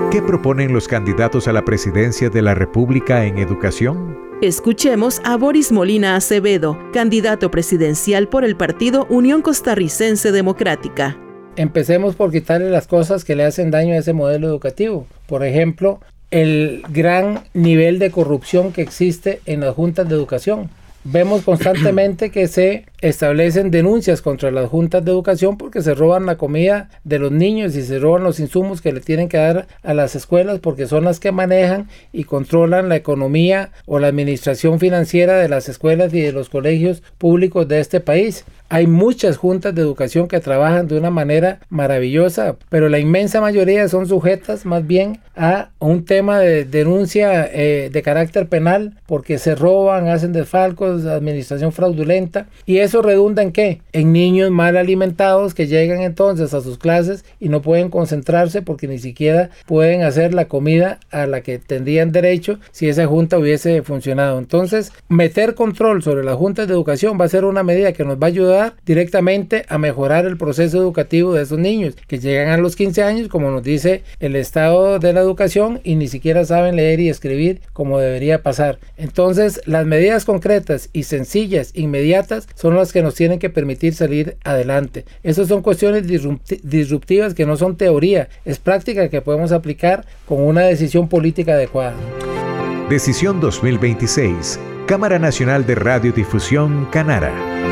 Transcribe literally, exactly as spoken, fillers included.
¿Qué proponen los candidatos a la presidencia de la República en educación? Escuchemos a Boris Molina Acevedo, candidato presidencial por el partido Unión Costarricense Democrática. Empecemos por quitarle las cosas que le hacen daño a ese modelo educativo. Por ejemplo, el gran nivel de corrupción que existe en las juntas de educación. Vemos constantemente que se establecen denuncias contra las juntas de educación porque se roban la comida de los niños y se roban los insumos que le tienen que dar a las escuelas, porque son las que manejan y controlan la economía o la administración financiera de las escuelas y de los colegios públicos de este país. Hay muchas juntas de educación que trabajan de una manera maravillosa, pero la inmensa mayoría son sujetas más bien a un tema de denuncia eh, de carácter penal porque se roban, hacen desfalcos, administración fraudulenta, y eso redunda en ¿qué? En niños mal alimentados que llegan entonces a sus clases y no pueden concentrarse porque ni siquiera pueden hacer la comida a la que tendrían derecho si esa junta hubiese funcionado. Entonces, meter control sobre las juntas de educación va a ser una medida que nos va a ayudar directamente a mejorar el proceso educativo de esos niños que llegan a los quince años, como nos dice el estado de la educación, y ni siquiera saben leer y escribir como debería pasar. Entonces, las medidas concretas y sencillas, inmediatas, son las que nos tienen que permitir salir adelante. Esas son cuestiones disruptivas que no son teoría, es práctica que podemos aplicar con una decisión política adecuada. Decisión dos mil veintiséis, Cámara Nacional de Radiodifusión, Canara.